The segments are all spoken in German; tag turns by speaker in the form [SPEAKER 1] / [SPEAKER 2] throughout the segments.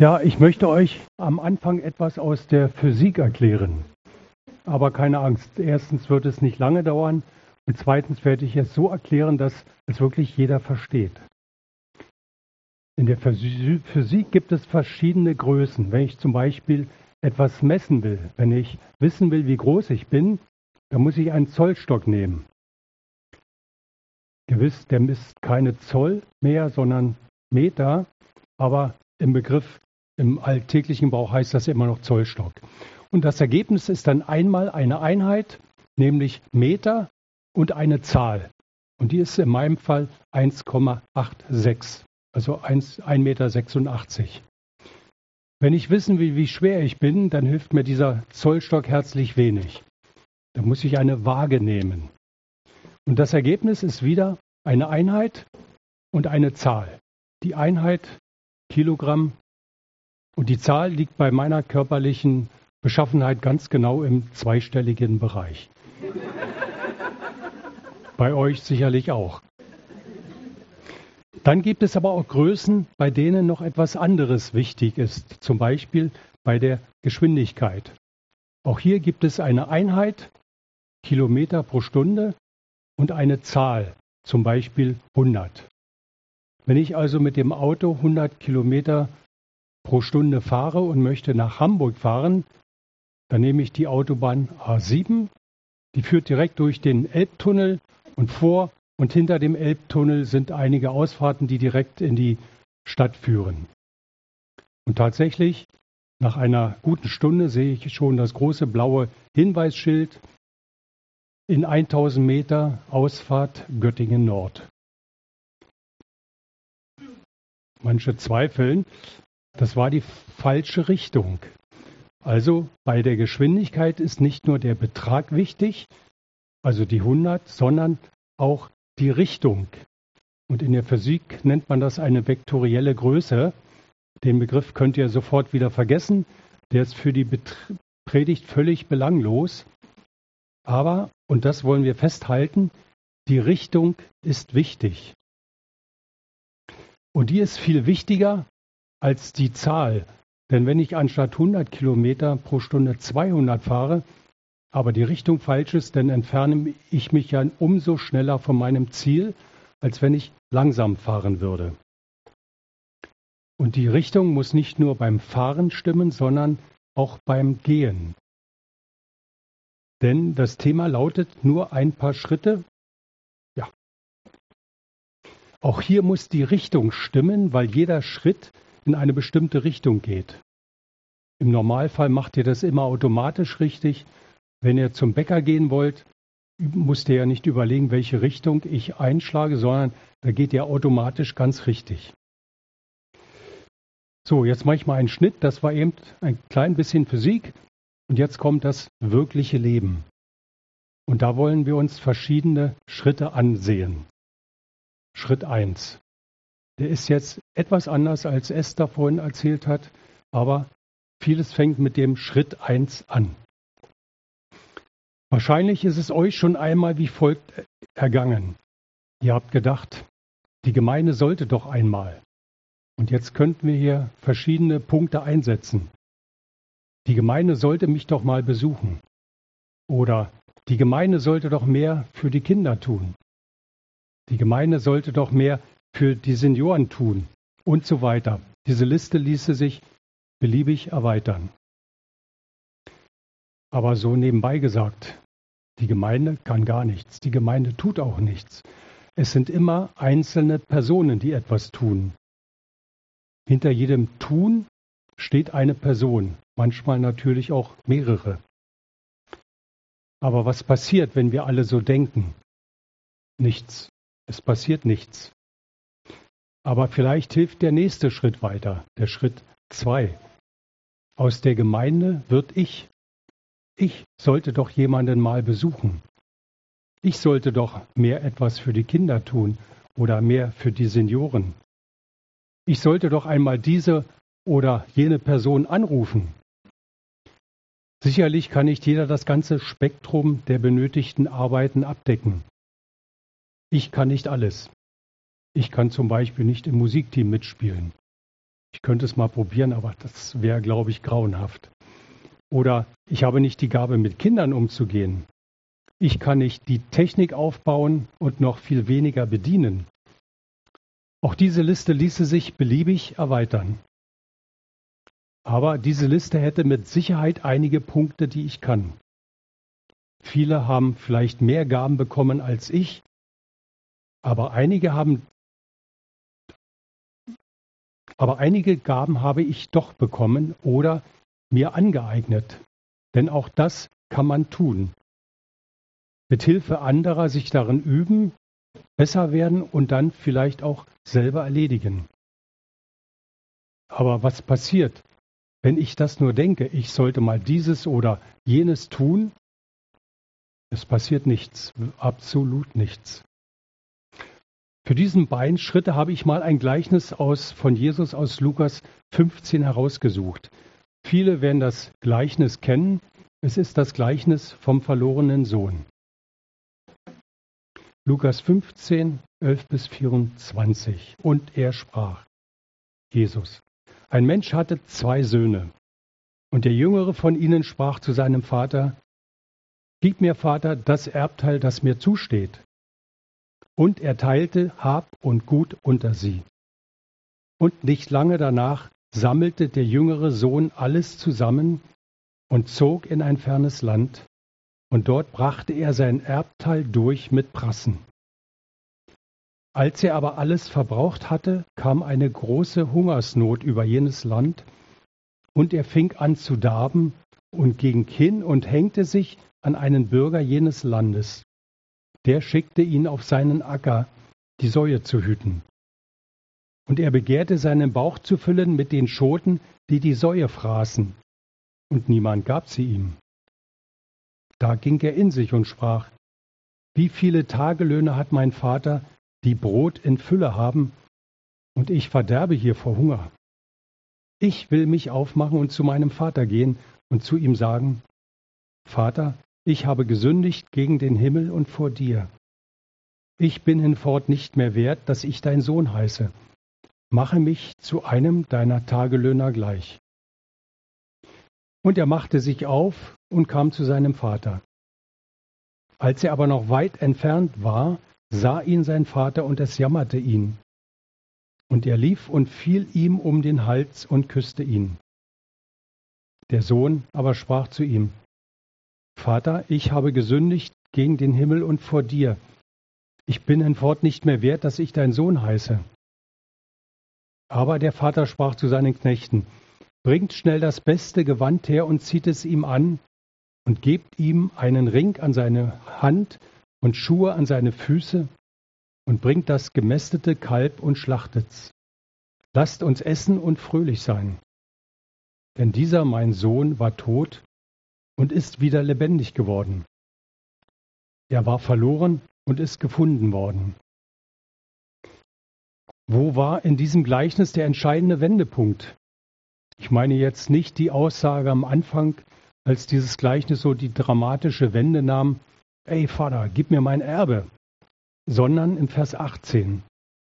[SPEAKER 1] Ja, ich möchte euch am Anfang etwas aus der Physik erklären. Aber keine Angst. Erstens wird es nicht lange dauern und zweitens werde ich es so erklären, dass es wirklich jeder versteht. In der Physik gibt es verschiedene Größen. Wenn ich zum Beispiel etwas messen will, wenn ich wissen will, wie groß ich bin, dann muss ich einen Zollstock nehmen. Gewiss, der misst keine Zoll mehr, sondern Meter, aber im alltäglichen Gebrauch heißt das immer noch Zollstock. Und das Ergebnis ist dann einmal eine Einheit, nämlich Meter und eine Zahl. Und die ist in meinem Fall 1,86, also 1,86 Meter. Wenn ich wissen will, wie schwer ich bin, dann hilft mir dieser Zollstock herzlich wenig. Da muss ich eine Waage nehmen. Und das Ergebnis ist wieder eine Einheit und eine Zahl. Die Einheit Kilogramm und die Zahl liegt bei meiner körperlichen Beschaffenheit ganz genau im zweistelligen Bereich. Bei euch sicherlich auch. Dann gibt es aber auch Größen, bei denen noch etwas anderes wichtig ist, zum Beispiel bei der Geschwindigkeit. Auch hier gibt es eine Einheit, Kilometer pro Stunde, und eine Zahl, zum Beispiel 100. Wenn ich also mit dem Auto 100 Kilometer pro Stunde fahre und möchte nach Hamburg fahren, dann nehme ich die Autobahn A7, die führt direkt durch den Elbtunnel und vor und hinter dem Elbtunnel sind einige Ausfahrten, die direkt in die Stadt führen. Und tatsächlich, nach einer guten Stunde sehe ich schon das große blaue Hinweisschild in 1000 Meter Ausfahrt Göttingen Nord. Manche zweifeln, das war die falsche Richtung. Also bei der Geschwindigkeit ist nicht nur der Betrag wichtig, also die 100, sondern auch die Richtung. Und in der Physik nennt man das eine vektorielle Größe. Den Begriff könnt ihr sofort wieder vergessen. Der ist für die Predigt völlig belanglos. Aber, und das wollen wir festhalten, die Richtung ist wichtig. Und die ist viel wichtiger als die Zahl. Denn wenn ich anstatt 100 Kilometer pro Stunde 200 fahre, aber die Richtung falsch ist, dann entferne ich mich ja umso schneller von meinem Ziel, als wenn ich langsam fahren würde. Und die Richtung muss nicht nur beim Fahren stimmen, sondern auch beim Gehen. Denn das Thema lautet nur ein paar Schritte. Ja. Auch hier muss die Richtung stimmen, weil jeder Schritt in eine bestimmte Richtung geht. Im Normalfall macht ihr das immer automatisch richtig. Wenn ihr zum Bäcker gehen wollt, müsst ihr ja nicht überlegen, welche Richtung ich einschlage, sondern da geht ihr automatisch ganz richtig. So, jetzt mache ich mal einen Schnitt. Das war eben ein klein bisschen Physik. Und jetzt kommt das wirkliche Leben. Und da wollen wir uns verschiedene Schritte ansehen. Schritt 1. Der ist jetzt etwas anders, als Esther vorhin erzählt hat, aber vieles fängt mit dem Schritt 1 an. Wahrscheinlich ist es euch schon einmal wie folgt ergangen. Ihr habt gedacht, die Gemeinde sollte doch einmal. Und jetzt könnten wir hier verschiedene Punkte einsetzen. Die Gemeinde sollte mich doch mal besuchen. Oder die Gemeinde sollte doch mehr für die Kinder tun. Die Gemeinde sollte doch mehr für die Senioren tun und so weiter. Diese Liste ließe sich beliebig erweitern. Aber so nebenbei gesagt, die Gemeinde kann gar nichts. Die Gemeinde tut auch nichts. Es sind immer einzelne Personen, die etwas tun. Hinter jedem Tun steht eine Person, manchmal natürlich auch mehrere. Aber was passiert, wenn wir alle so denken? Nichts. Es passiert nichts. Aber vielleicht hilft der nächste Schritt weiter, der Schritt 2. Aus der Gemeinde wird ich. Ich sollte doch jemanden mal besuchen. Ich sollte doch mehr etwas für die Kinder tun oder mehr für die Senioren. Ich sollte doch einmal diese oder jene Person anrufen. Sicherlich kann nicht jeder das ganze Spektrum der benötigten Arbeiten abdecken. Ich kann nicht alles. Ich kann zum Beispiel nicht im Musikteam mitspielen. Ich könnte es mal probieren, aber das wäre, glaube ich, grauenhaft. Oder ich habe nicht die Gabe, mit Kindern umzugehen. Ich kann nicht die Technik aufbauen und noch viel weniger bedienen. Auch diese Liste ließe sich beliebig erweitern. Aber diese Liste hätte mit Sicherheit einige Punkte, die ich kann. Viele haben vielleicht mehr Gaben bekommen als ich, aber einige Gaben habe ich doch bekommen oder mir angeeignet. Denn auch das kann man tun. Mit Hilfe anderer sich darin üben, besser werden und dann vielleicht auch selber erledigen. Aber was passiert, wenn ich das nur denke, ich sollte mal dieses oder jenes tun? Es passiert nichts, absolut nichts. Für diesen beiden Schritte habe ich mal ein Gleichnis von Jesus aus Lukas 15 herausgesucht. Viele werden das Gleichnis kennen. Es ist das Gleichnis vom verlorenen Sohn. Lukas 15, 11 bis 24. Und er sprach, Jesus, ein Mensch hatte 2 Söhne. Und der jüngere von ihnen sprach zu seinem Vater, Gib mir, Vater, das Erbteil, das mir zusteht. Und er teilte Hab und Gut unter sie. Und nicht lange danach sammelte der jüngere Sohn alles zusammen und zog in ein fernes Land, und dort brachte er sein Erbteil durch mit Prassen. Als er aber alles verbraucht hatte, kam eine große Hungersnot über jenes Land, und er fing an zu darben und ging hin und hängte sich an einen Bürger jenes Landes. Der schickte ihn auf seinen Acker, die Säue zu hüten. Und er begehrte, seinen Bauch zu füllen mit den Schoten, die die Säue fraßen. Und niemand gab sie ihm. Da ging er in sich und sprach, Wie viele Tagelöhne hat mein Vater, die Brot in Fülle haben, und ich verderbe hier vor Hunger. Ich will mich aufmachen und zu meinem Vater gehen und zu ihm sagen, Vater, ich habe gesündigt gegen den Himmel und vor dir. Ich bin hinfort nicht mehr wert, dass ich dein Sohn heiße. Mache mich zu einem deiner Tagelöhner gleich. Und er machte sich auf und kam zu seinem Vater. Als er aber noch weit entfernt war, sah ihn sein Vater und es jammerte ihn. Und er lief und fiel ihm um den Hals und küsste ihn. Der Sohn aber sprach zu ihm, Vater, ich habe gesündigt gegen den Himmel und vor dir. Ich bin hinfort nicht mehr wert, dass ich dein Sohn heiße. Aber der Vater sprach zu seinen Knechten, bringt schnell das beste Gewand her und zieht es ihm an und gebt ihm einen Ring an seine Hand und Schuhe an seine Füße und bringt das gemästete Kalb und schlachtet's. Lasst uns essen und fröhlich sein. Denn dieser mein Sohn war tot und ist wieder lebendig geworden. Er war verloren und ist gefunden worden. Wo war in diesem Gleichnis der entscheidende Wendepunkt? Ich meine jetzt nicht die Aussage am Anfang, als dieses Gleichnis so die dramatische Wende nahm, ey Vater, gib mir mein Erbe, sondern in Vers 18.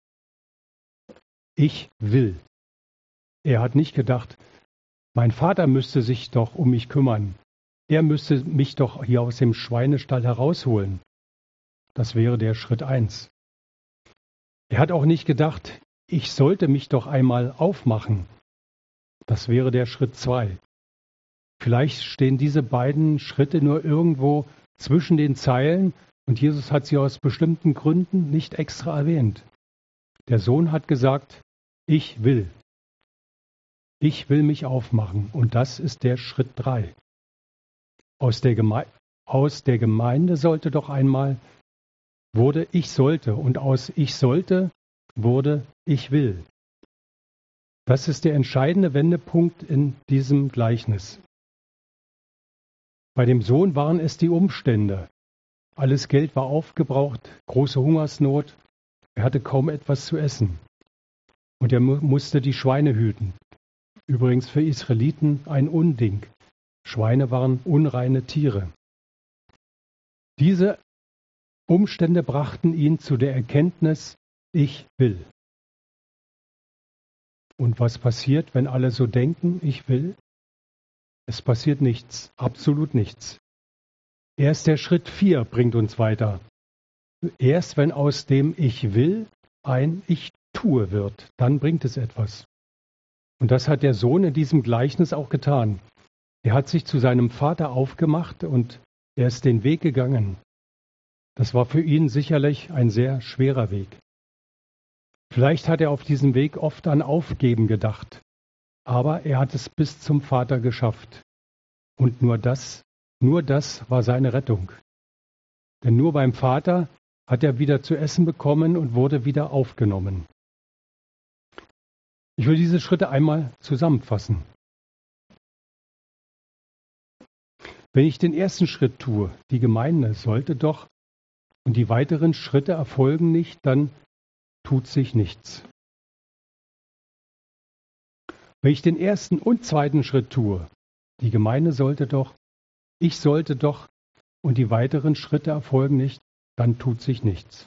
[SPEAKER 1] Ich will. Er hat nicht gedacht, mein Vater müsste sich doch um mich kümmern. Er müsste mich doch hier aus dem Schweinestall herausholen. Das wäre der Schritt 1. Er hat auch nicht gedacht, ich sollte mich doch einmal aufmachen. Das wäre der Schritt 2. Vielleicht stehen diese beiden Schritte nur irgendwo zwischen den Zeilen und Jesus hat sie aus bestimmten Gründen nicht extra erwähnt. Der Sohn hat gesagt, ich will. Ich will mich aufmachen und das ist der Schritt 3. Aus der Gemeinde sollte doch einmal wurde ich sollte und aus ich sollte wurde ich will. Das ist der entscheidende Wendepunkt in diesem Gleichnis. Bei dem Sohn waren es die Umstände. Alles Geld war aufgebraucht, große Hungersnot, er hatte kaum etwas zu essen. Und er musste die Schweine hüten. Übrigens für Israeliten ein Unding. Schweine waren unreine Tiere. Diese Umstände brachten ihn zu der Erkenntnis, ich will. Und was passiert, wenn alle so denken, ich will? Es passiert nichts, absolut nichts. Erst der Schritt 4 bringt uns weiter. Erst wenn aus dem Ich will ein Ich tue wird, dann bringt es etwas. Und das hat der Sohn in diesem Gleichnis auch getan. Er hat sich zu seinem Vater aufgemacht und er ist den Weg gegangen. Das war für ihn sicherlich ein sehr schwerer Weg. Vielleicht hat er auf diesem Weg oft an Aufgeben gedacht, aber er hat es bis zum Vater geschafft. Und nur das war seine Rettung. Denn nur beim Vater hat er wieder zu essen bekommen und wurde wieder aufgenommen. Ich will diese Schritte einmal zusammenfassen. Wenn ich den ersten Schritt tue, die Gemeinde sollte doch, und die weiteren Schritte erfolgen nicht, dann tut sich nichts. Wenn ich den ersten und zweiten Schritt tue, die Gemeinde sollte doch, ich sollte doch, und die weiteren Schritte erfolgen nicht, dann tut sich nichts.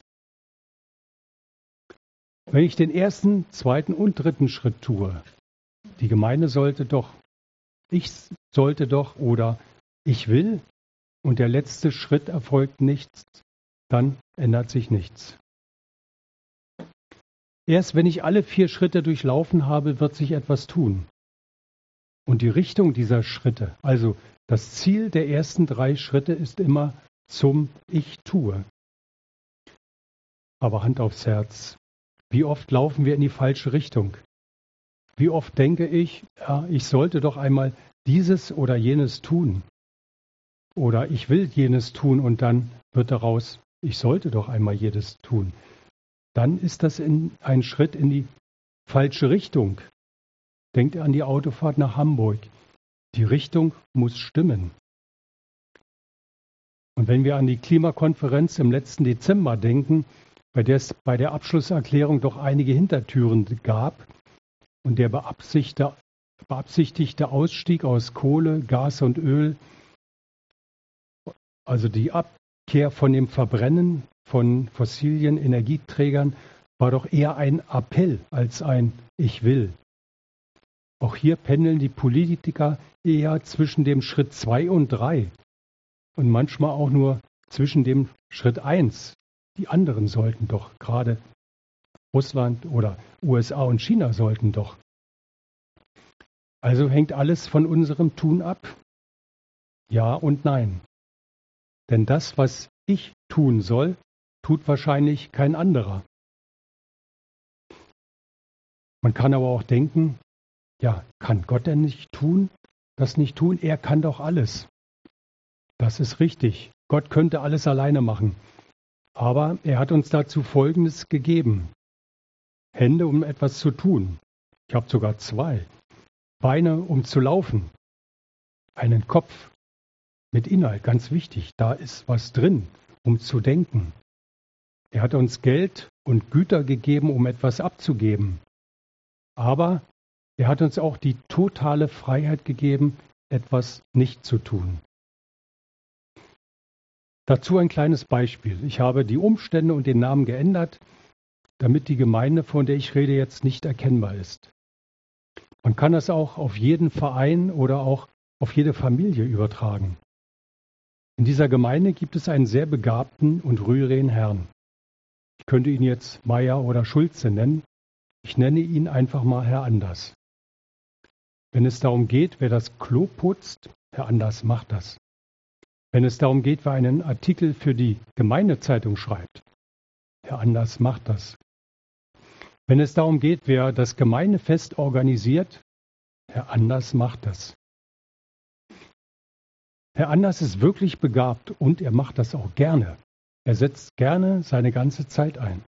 [SPEAKER 1] Wenn ich den ersten, zweiten und dritten Schritt tue, die Gemeinde sollte doch, ich sollte doch oder ich will und der letzte Schritt erfolgt nichts, dann ändert sich nichts. Erst wenn ich alle 4 Schritte durchlaufen habe, wird sich etwas tun. Und die Richtung dieser Schritte, also das Ziel der ersten 3 Schritte ist immer zum Ich tue. Aber Hand aufs Herz, wie oft laufen wir in die falsche Richtung? Wie oft denke ich, ja, ich sollte doch einmal dieses oder jenes tun. Oder ich will jenes tun und dann wird daraus, ich sollte doch einmal jedes tun. Dann ist das ein Schritt in die falsche Richtung. Denkt an die Autofahrt nach Hamburg. Die Richtung muss stimmen. Und wenn wir an die Klimakonferenz im letzten Dezember denken, bei der es bei der Abschlusserklärung doch einige Hintertüren gab und der beabsichtigte Ausstieg aus Kohle, Gas und Öl, also die Abkehr von dem Verbrennen von fossilen Energieträgern, war doch eher ein Appell als ein Ich will. Auch hier pendeln die Politiker eher zwischen dem Schritt 2 und 3 und manchmal auch nur zwischen dem Schritt 1. Die anderen sollten doch, gerade Russland oder USA und China sollten doch. Also hängt alles von unserem Tun ab? Ja und nein. Denn das, was ich tun soll, tut wahrscheinlich kein anderer. Man kann aber auch denken, ja, kann Gott denn das nicht tun? Er kann doch alles. Das ist richtig. Gott könnte alles alleine machen. Aber er hat uns dazu Folgendes gegeben. Hände, um etwas zu tun. Ich habe sogar 2. Beine, um zu laufen. Einen Kopf mit Inhalt, ganz wichtig. Da ist was drin, um zu denken. Er hat uns Geld und Güter gegeben, um etwas abzugeben. Aber er hat uns auch die totale Freiheit gegeben, etwas nicht zu tun. Dazu ein kleines Beispiel. Ich habe die Umstände und den Namen geändert, damit die Gemeinde, von der ich rede, jetzt nicht erkennbar ist. Man kann das auch auf jeden Verein oder auch auf jede Familie übertragen. In dieser Gemeinde gibt es einen sehr begabten und rührigen Herrn. Ich könnte ihn jetzt Meier oder Schulze nennen. Ich nenne ihn einfach mal Herr Anders. Wenn es darum geht, wer das Klo putzt, Herr Anders macht das. Wenn es darum geht, wer einen Artikel für die Gemeindezeitung schreibt, Herr Anders macht das. Wenn es darum geht, wer das Gemeindefest organisiert, Herr Anders macht das. Herr Anders ist wirklich begabt und er macht das auch gerne. Er setzt gerne seine ganze Zeit ein.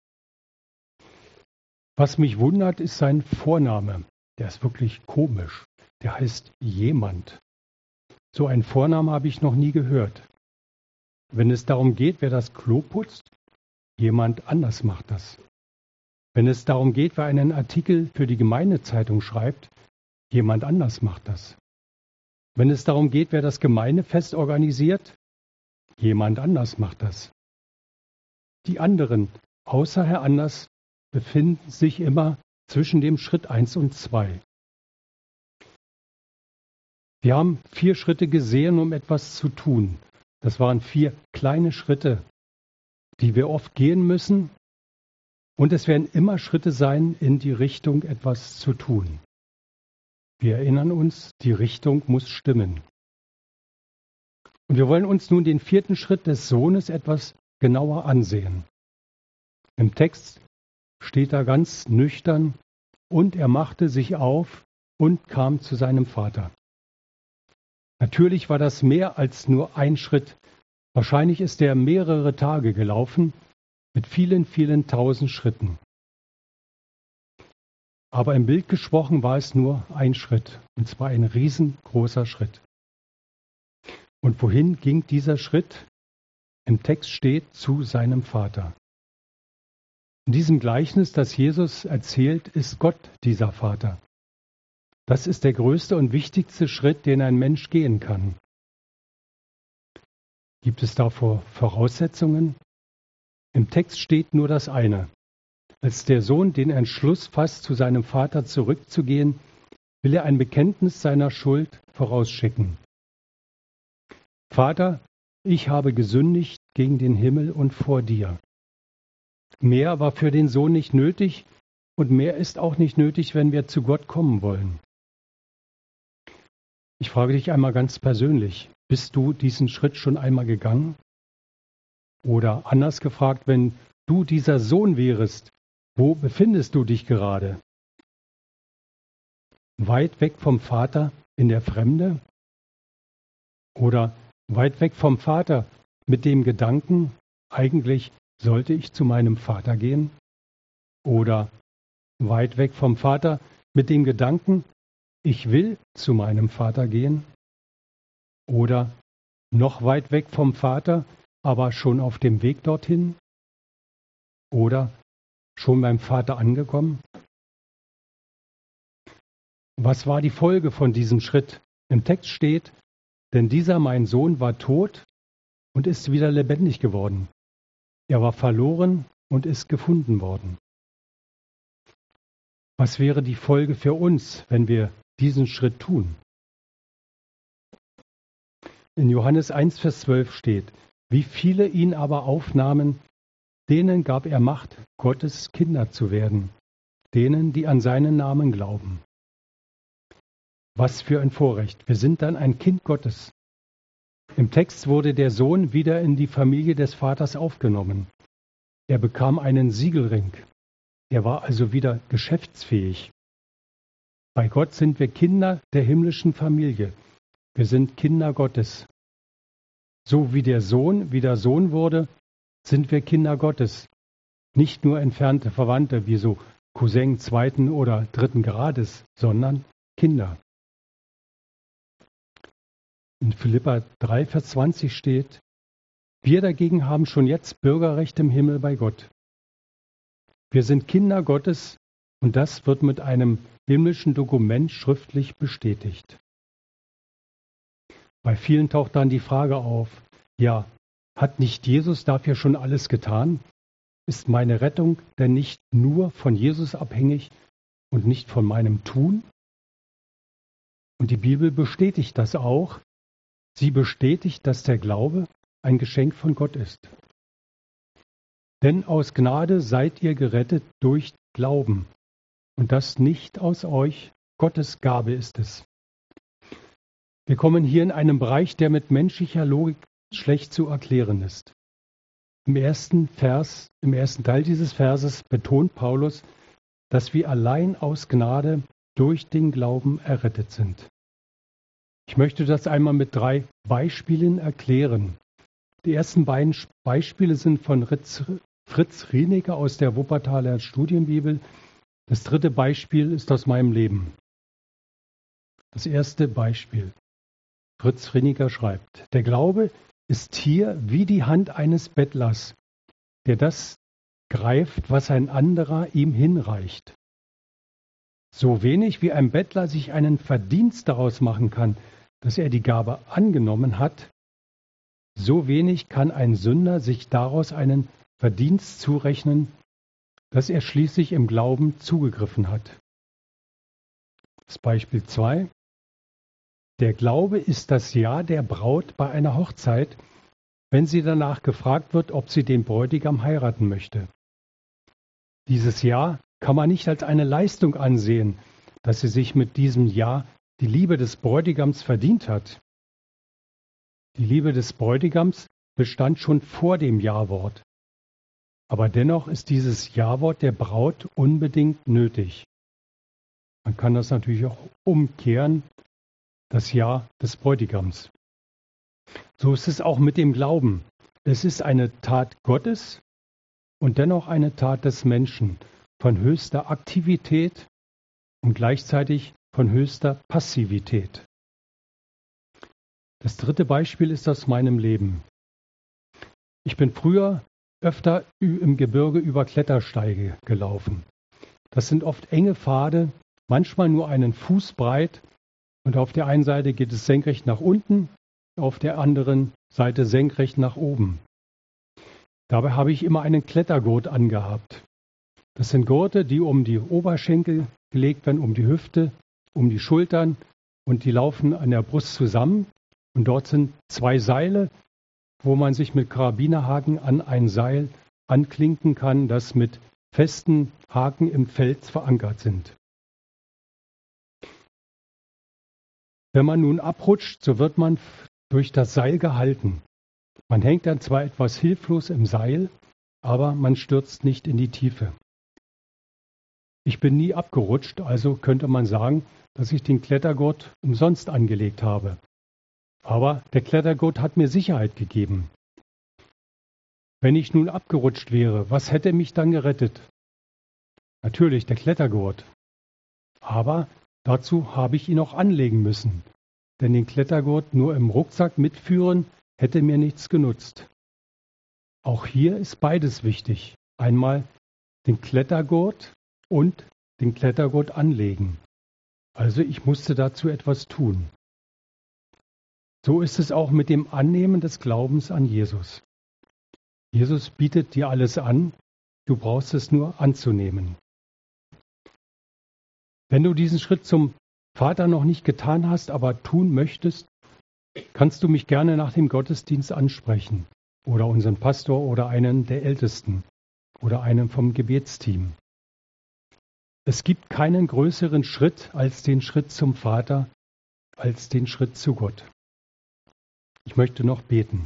[SPEAKER 1] Was mich wundert, ist sein Vorname. Der ist wirklich komisch. Der heißt Jemand. So einen Vornamen habe ich noch nie gehört. Wenn es darum geht, wer das Klo putzt, jemand anders macht das. Wenn es darum geht, wer einen Artikel für die Gemeindezeitung schreibt, jemand anders macht das. Wenn es darum geht, wer das Gemeindefest organisiert, jemand anders macht das. Die anderen, außer Herr Anders, befinden sich immer zwischen dem Schritt 1 und 2. Wir haben 4 Schritte gesehen, um etwas zu tun. Das waren 4 kleine Schritte, die wir oft gehen müssen. Und es werden immer Schritte sein, in die Richtung etwas zu tun. Wir erinnern uns, die Richtung muss stimmen. Und wir wollen uns nun den 4. Schritt des Sohnes etwas genauer ansehen. Im Text steht da ganz nüchtern: Und er machte sich auf und kam zu seinem Vater. Natürlich war das mehr als nur ein Schritt. Wahrscheinlich ist er mehrere Tage gelaufen, mit vielen, vielen tausend Schritten. Aber im Bild gesprochen war es nur ein Schritt, und zwar ein riesengroßer Schritt. Und wohin ging dieser Schritt? Im Text steht: zu seinem Vater. In diesem Gleichnis, das Jesus erzählt, ist Gott dieser Vater. Das ist der größte und wichtigste Schritt, den ein Mensch gehen kann. Gibt es davor Voraussetzungen? Im Text steht nur das eine. Als der Sohn den Entschluss fasst, zu seinem Vater zurückzugehen, will er ein Bekenntnis seiner Schuld vorausschicken. Vater, ich habe gesündigt gegen den Himmel und vor dir. Mehr war für den Sohn nicht nötig und mehr ist auch nicht nötig, wenn wir zu Gott kommen wollen. Ich frage dich einmal ganz persönlich: Bist du diesen Schritt schon einmal gegangen? Oder anders gefragt, wenn du dieser Sohn wärest, wo befindest du dich gerade? Weit weg vom Vater in der Fremde? Oder weit weg vom Vater mit dem Gedanken, eigentlich sollte ich zu meinem Vater gehen? Oder weit weg vom Vater mit dem Gedanken, ich will zu meinem Vater gehen? Oder noch weit weg vom Vater, aber schon auf dem Weg dorthin? Oder schon beim Vater angekommen? Was war die Folge von diesem Schritt? Im Text steht: Denn dieser mein Sohn war tot und ist wieder lebendig geworden. Er war verloren und ist gefunden worden. Was wäre die Folge für uns, wenn wir diesen Schritt tun? In Johannes 1, Vers 12 steht: Wie viele ihn aber aufnahmen, denen gab er Macht, Gottes Kinder zu werden, denen, die an seinen Namen glauben. Was für ein Vorrecht! Wir sind dann ein Kind Gottes. Im Text wurde der Sohn wieder in die Familie des Vaters aufgenommen. Er bekam einen Siegelring. Er war also wieder geschäftsfähig. Bei Gott sind wir Kinder der himmlischen Familie. Wir sind Kinder Gottes. So wie der Sohn wieder Sohn wurde, sind wir Kinder Gottes. Nicht nur entfernte Verwandte wie so Cousin 2. oder 3. Grades, sondern Kinder. In Philipper 3, Vers 20 steht: Wir dagegen haben schon jetzt Bürgerrecht im Himmel bei Gott. Wir sind Kinder Gottes und das wird mit einem himmlischen Dokument schriftlich bestätigt. Bei vielen taucht dann die Frage auf: Ja, hat nicht Jesus dafür schon alles getan? Ist meine Rettung denn nicht nur von Jesus abhängig und nicht von meinem Tun? Und die Bibel bestätigt das auch. Sie bestätigt, dass der Glaube ein Geschenk von Gott ist. Denn aus Gnade seid ihr gerettet durch Glauben. Und das nicht aus euch, Gottes Gabe ist es. Wir kommen hier in einen Bereich, der mit menschlicher Logik schlecht zu erklären ist. Im ersten Teil dieses Verses betont Paulus, dass wir allein aus Gnade durch den Glauben errettet sind. Ich möchte das einmal mit 3 Beispielen erklären. Die ersten beiden Beispiele sind von Fritz Rieniger aus der Wuppertaler Studienbibel. Das 3. Beispiel ist aus meinem Leben. Das erste Beispiel. Fritz Rieniger schreibt: Der Glaube ist hier wie die Hand eines Bettlers, der das greift, was ein anderer ihm hinreicht. So wenig wie ein Bettler sich einen Verdienst daraus machen kann, dass er die Gabe angenommen hat, so wenig kann ein Sünder sich daraus einen Verdienst zurechnen, dass er schließlich im Glauben zugegriffen hat. Das Beispiel 2. Der Glaube ist das Ja der Braut bei einer Hochzeit, wenn sie danach gefragt wird, ob sie den Bräutigam heiraten möchte. Dieses Ja kann man nicht als eine Leistung ansehen, dass sie sich mit diesem Ja die Liebe des Bräutigams verdient hat. Die Liebe des Bräutigams bestand schon vor dem Ja-Wort. Aber dennoch ist dieses Ja-Wort der Braut unbedingt nötig. Man kann das natürlich auch umkehren, das Ja des Bräutigams. So ist es auch mit dem Glauben. Es ist eine Tat Gottes und dennoch eine Tat des Menschen, von höchster Aktivität und gleichzeitig von höchster Passivität. Das dritte Beispiel ist aus meinem Leben. Ich bin früher öfter im Gebirge über Klettersteige gelaufen. Das sind oft enge Pfade, manchmal nur einen Fuß breit und auf der einen Seite geht es senkrecht nach unten, auf der anderen Seite senkrecht nach oben. Dabei habe ich immer einen Klettergurt angehabt. Das sind Gurte, die um die Oberschenkel gelegt werden, um die Hüfte, um die Schultern und die laufen an der Brust zusammen. Und dort sind 2 Seile, wo man sich mit Karabinerhaken an ein Seil anklinken kann, das mit festen Haken im Fels verankert sind. Wenn man nun abrutscht, so wird man durch das Seil gehalten. Man hängt dann zwar etwas hilflos im Seil, aber man stürzt nicht in die Tiefe. Ich bin nie abgerutscht, also könnte man sagen, dass ich den Klettergurt umsonst angelegt habe. Aber der Klettergurt hat mir Sicherheit gegeben. Wenn ich nun abgerutscht wäre, was hätte mich dann gerettet? Natürlich der Klettergurt. Aber dazu habe ich ihn auch anlegen müssen. Denn den Klettergurt nur im Rucksack mitführen, hätte mir nichts genutzt. Auch hier ist beides wichtig. Einmal den Klettergurt und den Klettergurt anlegen. Also ich musste dazu etwas tun. So ist es auch mit dem Annehmen des Glaubens an Jesus. Jesus bietet dir alles an, du brauchst es nur anzunehmen. Wenn du diesen Schritt zum Vater noch nicht getan hast, aber tun möchtest, kannst du mich gerne nach dem Gottesdienst ansprechen oder unseren Pastor oder einen der Ältesten oder einen vom Gebetsteam. Es gibt keinen größeren Schritt als den Schritt zum Vater, als den Schritt zu Gott. Ich möchte noch beten.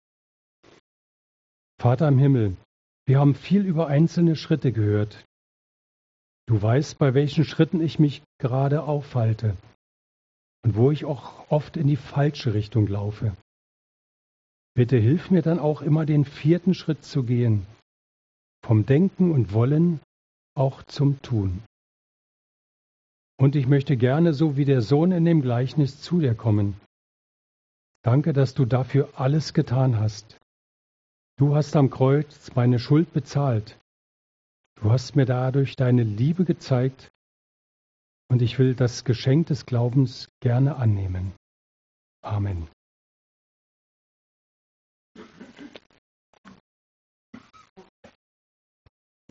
[SPEAKER 1] Vater im Himmel, wir haben viel über einzelne Schritte gehört. Du weißt, bei welchen Schritten ich mich gerade aufhalte und wo ich auch oft in die falsche Richtung laufe. Bitte hilf mir dann auch immer den 4. Schritt zu gehen, vom Denken und Wollen auch zum Tun. Und ich möchte gerne so wie der Sohn in dem Gleichnis zu dir kommen. Danke, dass du dafür alles getan hast. Du hast am Kreuz meine Schuld bezahlt. Du hast mir dadurch deine Liebe gezeigt und ich will das Geschenk des Glaubens gerne annehmen. Amen.